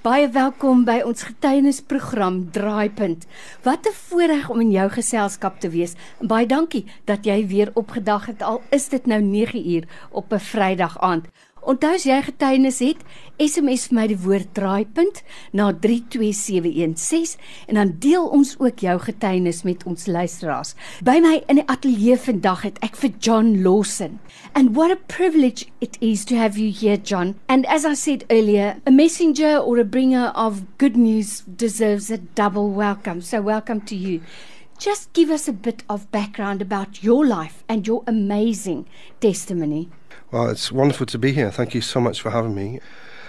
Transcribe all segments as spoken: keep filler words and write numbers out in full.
Baie welkom by ons getuienisprogram Draaipunt. Wat 'n voorreg om in jou geselskap te wees. En baie dankie dat jy weer opgedag het, al is dit nou nege uur op 'n Vrydag aand. Onthou as jy getuienis het, S M S vir my die woord Draaipunt na drie twee sewe een ses en dan deel ons ook jou getuienis met ons luisteraars. By my in die ateljee vandag het ek vir John Lawson. And what a privilege it is to have you here, John. And as I said earlier, a messenger or a bringer of good news deserves a double welcome. So welcome to you. Just give us a bit of background about your life and your amazing testimony. Well, it's wonderful to be here. Thank you so much for having me.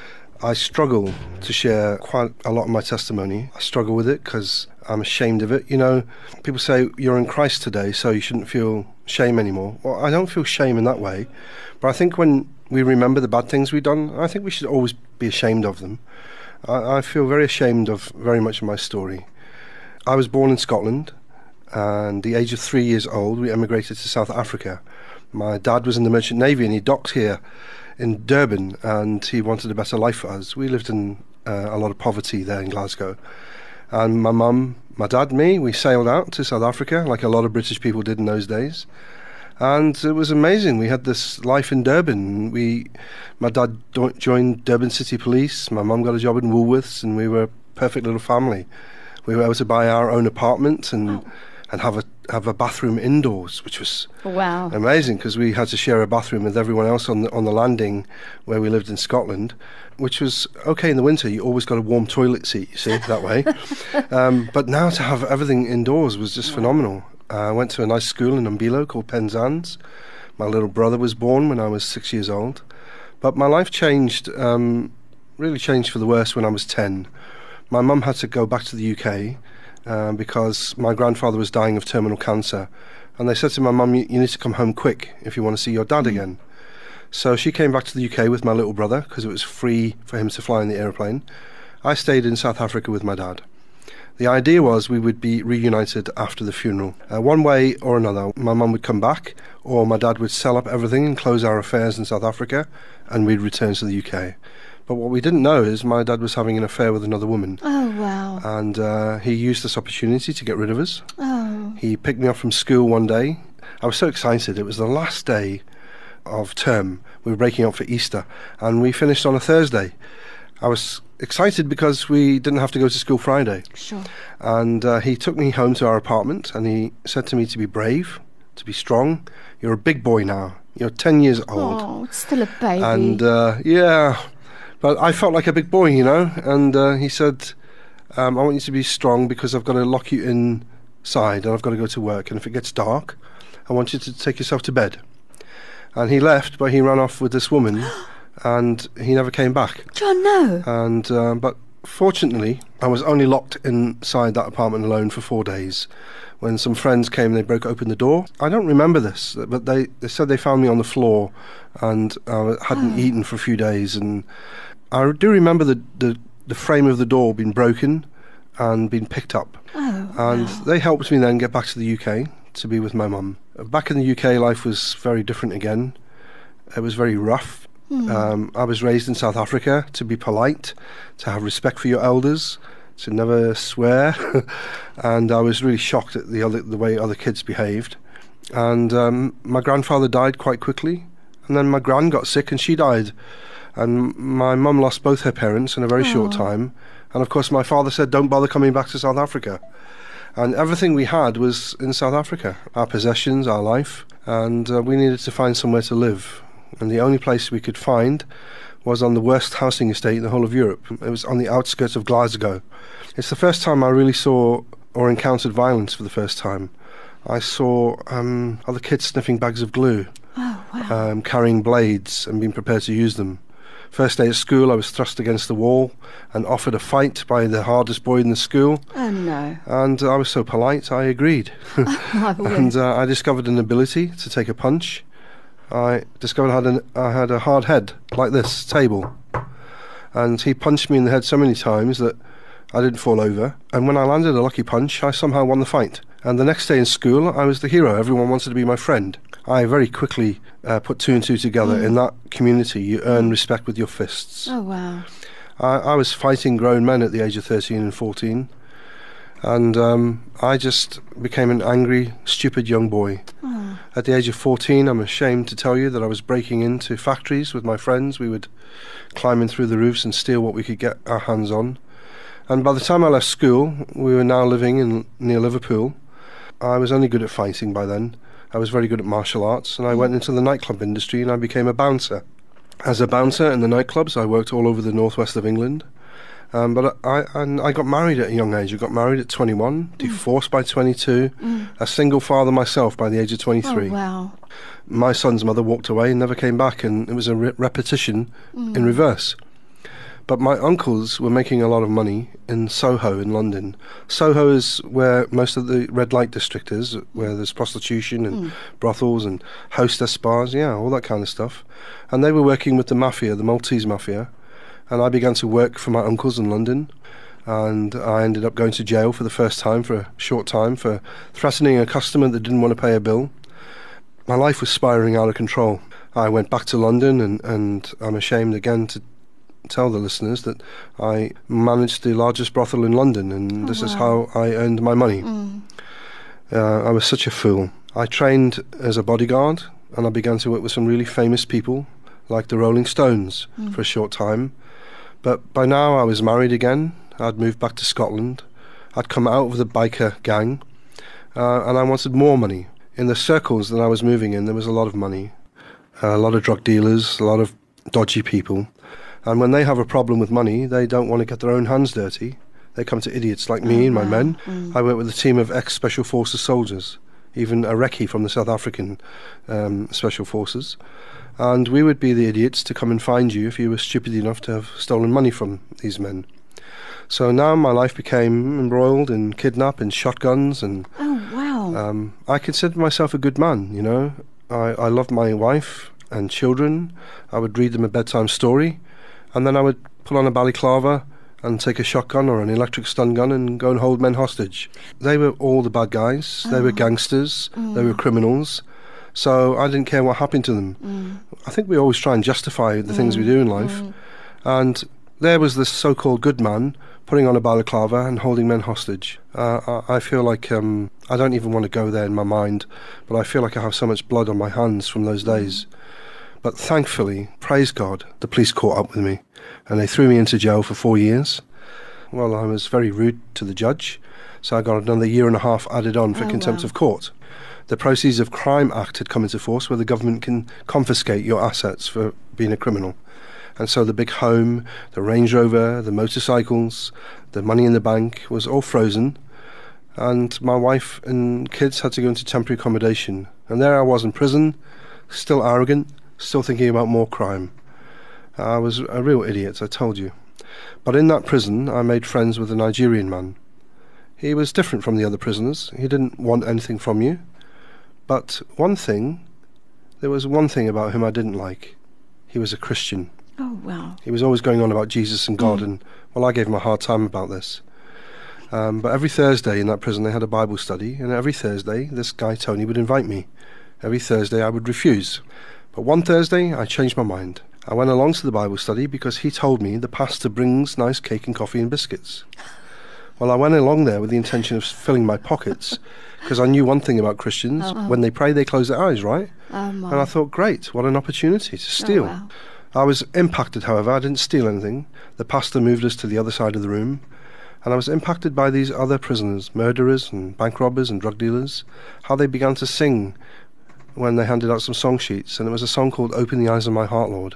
I struggle to share quite a lot of my testimony. I struggle with it because I'm ashamed of it. You know, people say you're in Christ today, so you shouldn't feel shame anymore. Well, I don't feel shame in that way, but I think when we remember the bad things we've done, I think we should always be ashamed of them. I, I feel very ashamed of very much of my story. I was born in Scotland, and at the age of three years old, we emigrated to South Africa. My dad was in the Merchant Navy and he docked here in Durban, and he wanted a better life for us. We lived in uh, a lot of poverty there in Glasgow. And my mum, my dad, me, we sailed out to South Africa like a lot of British people did in those days. And it was amazing. We had this life in Durban. We, my dad do- joined Durban City Police. My mum got a job in Woolworths, and we were a perfect little family. We were able to buy our own apartment and oh. and have a have a bathroom indoors, which was wow. amazing because we had to share a bathroom with everyone else on the, on the landing where we lived in Scotland, which was okay in the winter. You always got a warm toilet seat, you see, that way. Um, but now to have everything indoors was just wow. phenomenal. Uh, I went to a nice school in Umbilo called Penzance. My little brother was born when I was six years old. But my life changed, um, really changed for the worse when I was ten. My mum had to go back to the U K Um, because my grandfather was dying of terminal cancer, and they said to my mum, you, you need to come home quick if you want to see your dad mm. again. So she came back to the U K with my little brother because it was free for him to fly in the aeroplane. I stayed in South Africa with my dad. The idea was we would be reunited after the funeral. Uh, one way or another, my mum would come back, or my dad would sell up everything and close our affairs in South Africa, and we'd return to the U K. But what we didn't know is my dad was having an affair with another woman. Oh, wow. And uh, he used this opportunity to get rid of us. Oh. He picked me up from school one day. I was so excited. It was the last day of term. We were breaking up for Easter, and we finished on a Thursday. I was excited because we didn't have to go to school Friday. Sure. And uh, he took me home to our apartment, and he said to me to be brave, to be strong. You're a big boy now. You're ten years old. Oh, it's still a baby. And, uh, yeah... But I felt like a big boy, you know, and uh, he said, um, I want you to be strong because I've got to lock you inside and I've got to go to work. And if it gets dark, I want you to take yourself to bed. And he left, but he ran off with this woman and he never came back. John, no. And uh, but fortunately, I was only locked inside that apartment alone for four days. When some friends came, they broke open the door. I don't remember this, but they, they said they found me on the floor and I hadn't oh. eaten for a few days. And I do remember the, the, the frame of the door being broken and being picked up. Oh, and wow. they helped me then get back to the U K to be with my mum. Back in the U K, life was very different again. It was very rough. Mm. Um, I was raised in South Africa to be polite, to have respect for your elders, to never swear. And I was really shocked at the other the way other kids behaved. And um, my grandfather died quite quickly. And then my gran got sick and she died. And my mum lost both her parents in a very Aww. short time. And of course my father said, don't bother coming back to South Africa. And everything we had was in South Africa. Our possessions, our life. And uh, we needed to find somewhere to live. And the only place we could find was on the worst housing estate in the whole of Europe. It was on the outskirts of Glasgow. It's the first time I really saw or encountered violence for the first time. I saw um, other kids sniffing bags of glue. Oh, wow. Um, carrying blades and being prepared to use them. First day at school, I was thrust against the wall and offered a fight by the hardest boy in the school. Oh, no. And I was so polite, I agreed. Oh, my word. And uh, I discovered an ability to take a punch. I discovered I had, an, I had a hard head, like this table. And he punched me in the head so many times that I didn't fall over. And when I landed a lucky punch, I somehow won the fight. And the next day in school, I was the hero. Everyone wanted to be my friend. I very quickly uh, put two and two together. Mm. In that community, you earn respect with your fists. Oh, wow. I, I was fighting grown men at the age of thirteen and fourteen. And um, I just became an angry, stupid young boy. Oh. At the age of fourteen, I'm ashamed to tell you that I was breaking into factories with my friends. We would climb in through the roofs and steal what we could get our hands on. And by the time I left school, we were now living in near Liverpool. I was only good at fighting by then. I was very good at martial arts, and I went into the nightclub industry and I became a bouncer. As a bouncer in the nightclubs, I worked all over the northwest of England. Um, but I and I got married at a young age. I got married at twenty-one, mm. divorced by twenty-two, mm. a single father myself by the age of twenty-three. Oh, wow. My son's mother walked away and never came back, and it was a re- repetition mm. in reverse. But my uncles were making a lot of money in Soho in London. Soho is where most of the red light district is, where there's prostitution and mm. brothels and hostess bars, yeah, all that kind of stuff. And they were working with the mafia, the Maltese mafia. And I began to work for my uncles in London, and I ended up going to jail for the first time for a short time for threatening a customer that didn't want to pay a bill. My life was spiraling out of control. I went back to London, and, and I'm ashamed again to tell the listeners that I managed the largest brothel in London, and oh, this wow. is how I earned my money. Mm. Uh, I was such a fool. I trained as a bodyguard, and I began to work with some really famous people, like the Rolling Stones, mm. for a short time. But by now I was married again. I'd moved back to Scotland. I'd come out of the biker gang, uh, and I wanted more money. In the circles that I was moving in, there was a lot of money, uh, a lot of drug dealers, a lot of dodgy people. And when they have a problem with money, they don't want to get their own hands dirty. They come to idiots like me oh, and my wow. men. Mm. I work with a team of ex-Special Forces soldiers, even a recce from the South African um, Special Forces. And we would be the idiots to come and find you if you were stupid enough to have stolen money from these men. So now my life became embroiled in kidnap and shotguns, and oh wow! Um, I considered myself a good man. You know, I, I loved my wife and children. I would read them a bedtime story, and then I would put on a balaclava and take a shotgun or an electric stun gun and go and hold men hostage. They were all the bad guys. Oh. They were gangsters. Mm. They were criminals. So I didn't care what happened to them. Mm. I think we always try and justify the mm. things we do in life. Mm. And there was this so-called good man putting on a balaclava and holding men hostage. Uh, I, I feel like um, I don't even want to go there in my mind, but I feel like I have so much blood on my hands from those days. But thankfully, praise God, the police caught up with me, and they threw me into jail for four years. Well, I was very rude to the judge, so I got another year and a half added on for oh, contempt wow. of court. The Proceeds of Crime Act had come into force, where the government can confiscate your assets for being a criminal. And so the big home, the Range Rover, the motorcycles, the money in the bank was all frozen. And my wife and kids had to go into temporary accommodation. And there I was in prison, still arrogant, still thinking about more crime. I was a real idiot, I told you. But in that prison, I made friends with a Nigerian man. He was different from the other prisoners. He didn't want anything from you. But one thing, there was one thing about him I didn't like. He was a Christian. Oh, wow. He was always going on about Jesus and God, mm. and, well, I gave him a hard time about this. Um, but every Thursday in that prison they had a Bible study, and every Thursday this guy, Tony, would invite me. Every Thursday I would refuse. But one Thursday I changed my mind. I went along to the Bible study because he told me the pastor brings nice cake and coffee and biscuits. Well, I went along there with the intention of filling my pockets, because I knew one thing about Christians. Oh, oh. When they pray, they close their eyes, right? Oh, and I thought, great, what an opportunity to steal. Oh, wow. I was impacted, however. I didn't steal anything. The pastor moved us to the other side of the room, and I was impacted by these other prisoners, murderers and bank robbers and drug dealers, how they began to sing when they handed out some song sheets, and it was a song called Open the Eyes of My Heart, Lord.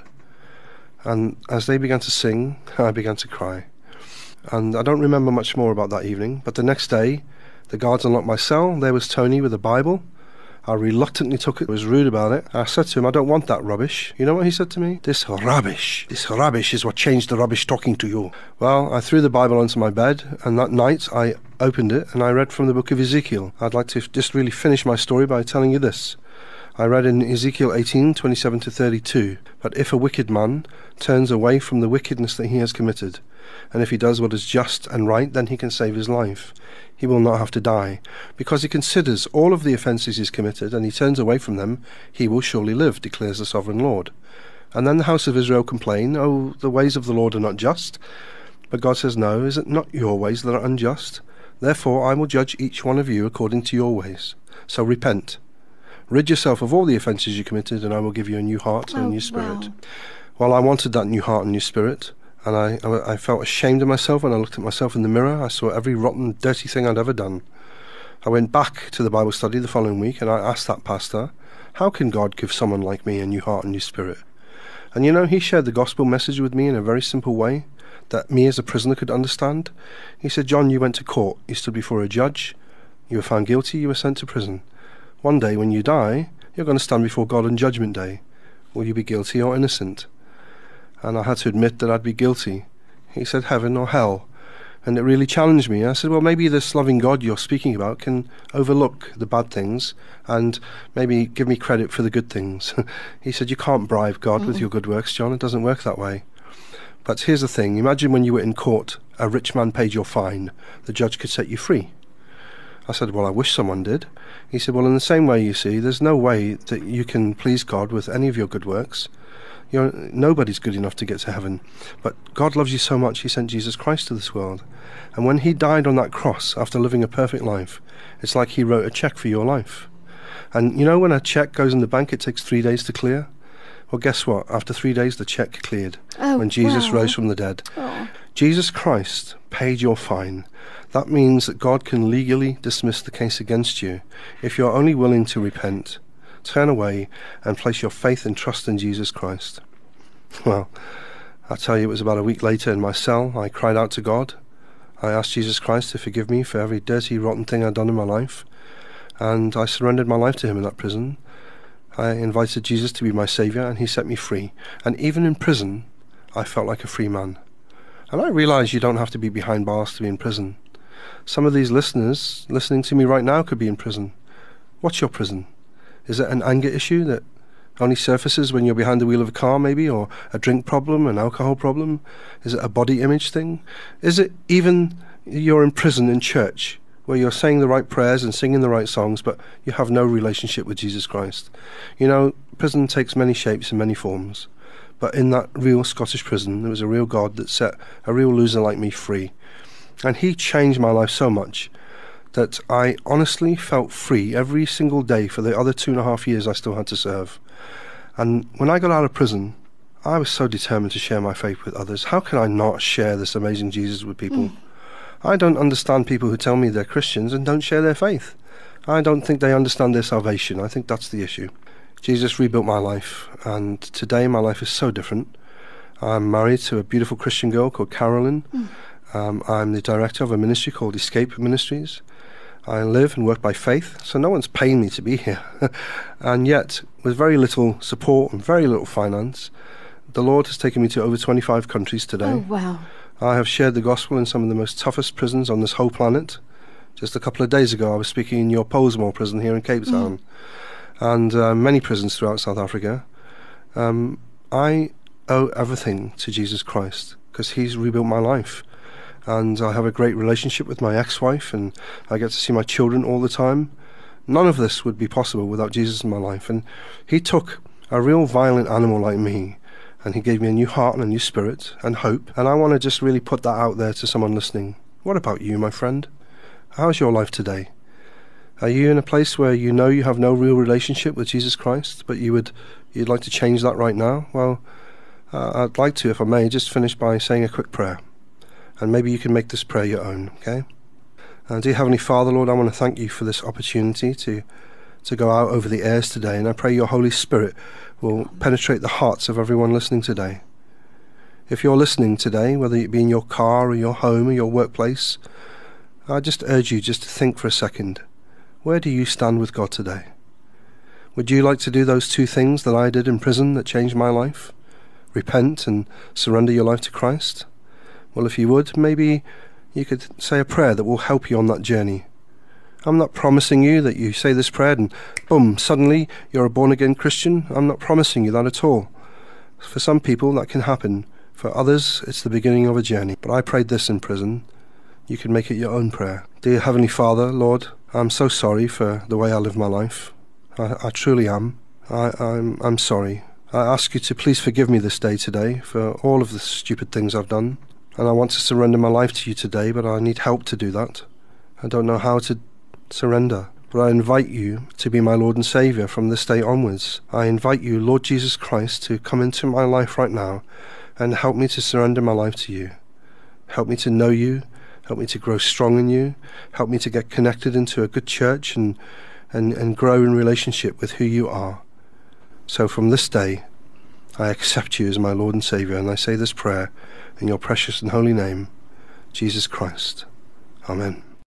And as they began to sing, I began to cry. And I don't remember much more about that evening, but the next day, the guards unlocked my cell. There was Tony with a Bible. I reluctantly took it, was rude about it. I said to him, I don't want that rubbish. You know what he said to me? This rubbish, this rubbish is what changed the rubbish talking to you. Well, I threw the Bible onto my bed, and that night I opened it and I read from the book of Ezekiel. I'd like to just really finish my story by telling you this. I read in Ezekiel eighteen, twenty-seven to thirty-two, but if a wicked man turns away from the wickedness that he has committed, and if he does what is just and right, then he can save his life. He will not have to die. Because he considers all of the offences he's committed, and he turns away from them, he will surely live, declares the Sovereign Lord. And then the house of Israel complain, oh, the ways of the Lord are not just. But God says, no, is it not your ways that are unjust? Therefore I will judge each one of you according to your ways. So repent. Rid yourself of all the offences you committed, and I will give you a new heart and Oh, a new spirit. wow. Well, I wanted that new heart and new spirit, and I, I, I felt ashamed of myself when I looked at myself in the mirror. I saw every rotten, dirty thing I'd ever done. I went back to the Bible study the following week, and I asked that pastor, how can God give someone like me a new heart and new spirit? And you know, he shared the gospel message with me in a very simple way that me as a prisoner could understand. He said, John, you went to court, you stood before a judge, you were found guilty, you were sent to prison. One day when you die, you're going to stand before God on Judgment Day. Will you be guilty or innocent? And I had to admit that I'd be guilty. He said, heaven or hell? And it really challenged me. I said, well, maybe this loving God you're speaking about can overlook the bad things and maybe give me credit for the good things. He said, you can't bribe God mm. with your good works, John. It doesn't work that way. But here's the thing. Imagine when you were in court, a rich man paid your fine. The judge could set you free. I said, well, I wish someone did. He said, well, in the same way, you see, there's no way that you can please God with any of your good works. You're, nobody's good enough to get to heaven. But God loves you so much, he sent Jesus Christ to this world. And when he died on that cross after living a perfect life, it's like he wrote a check for your life. And you know, when a check goes in the bank, it takes three days to clear. Well, guess what? After three days, the check cleared oh, when Jesus wow. rose from the dead. Oh. Jesus Christ paid your fine. That means that God can legally dismiss the case against you if you're only willing to repent, turn away, and place your faith and trust in Jesus Christ. Well, I tell you, it was about a week later in my cell, I cried out to God. I asked Jesus Christ to forgive me for every dirty, rotten thing I'd done in my life, and I surrendered my life to him in that prison. I invited Jesus to be my saviour, and he set me free. And even in prison, I felt like a free man. And I realise you don't have to be behind bars to be in prison. Some of these listeners listening to me right now could be in prison. What's your prison? Is it an anger issue that only surfaces when you're behind the wheel of a car, maybe, or a drink problem, an alcohol problem? Is it a body image thing? Is it even you're in prison in church, where you're saying the right prayers and singing the right songs, but you have no relationship with Jesus Christ? You know, prison takes many shapes and many forms. But in that real Scottish prison, there was a real God that set a real loser like me free. And he changed my life so much that I honestly felt free every single day for the other two and a half years I still had to serve. And when I got out of prison, I was so determined to share my faith with others. How can I not share this amazing Jesus with people? Mm. I don't understand people who tell me they're Christians and don't share their faith. I don't think they understand their salvation. I think that's the issue. Jesus rebuilt my life, and today my life is so different. I'm married to a beautiful Christian girl called Carolyn. Mm. Um, I'm the director of a ministry called Escape Ministries. I live and work by faith, so no one's paying me to be here. And yet, with very little support and very little finance, the Lord has taken me to over twenty-five countries today. Oh, wow. I have shared the gospel in some of the most toughest prisons on this whole planet. Just a couple of days ago, I was speaking in your Pollsmoor prison here in Cape Town, mm. and uh, many prisons throughout South Africa. Um, I owe everything to Jesus Christ, because he's rebuilt my life. And I have a great relationship with my ex-wife, and I get to see my children all the time. None of this would be possible without Jesus in my life. And he took a real violent animal like me, and he gave me a new heart and a new spirit and hope. And I want to just really put that out there to someone listening. What about you, my friend? How's your life today? Are you in a place where you know you have no real relationship with Jesus Christ, but you would, you'd like to change that right now? Well, uh, I'd like to, if I may, just finish by saying a quick prayer. And maybe you can make this prayer your own, okay? Uh, dear Heavenly Father, Lord, I want to thank you for this opportunity to, to go out over the airs today. And I pray your Holy Spirit will penetrate the hearts of everyone listening today. If you're listening today, whether it be in your car or your home or your workplace, I just urge you just to think for a second. Where do you stand with God today? Would you like to do those two things that I did in prison that changed my life? Repent and surrender your life to Christ? Well, if you would, maybe you could say a prayer that will help you on that journey. I'm not promising you that you say this prayer and boom, suddenly you're a born-again Christian. I'm not promising you that at all. For some people that can happen. For others, it's the beginning of a journey. But I prayed this in prison. You can make it your own prayer. Dear Heavenly Father, Lord, I'm so sorry for the way I live my life. I, I truly am. I, I'm, I'm sorry. I ask you to please forgive me this day today for all of the stupid things I've done. And I want to surrender my life to you today, but I need help to do that. I don't know how to surrender. But I invite you to be my Lord and Saviour from this day onwards. I invite you, Lord Jesus Christ, to come into my life right now and help me to surrender my life to you. Help me to know you. Help me to grow strong in you. Help me to get connected into a good church and, and, and grow in relationship with who you are. So from this day, I accept you as my Lord and Saviour, and I say this prayer in your precious and holy name, Jesus Christ. Amen.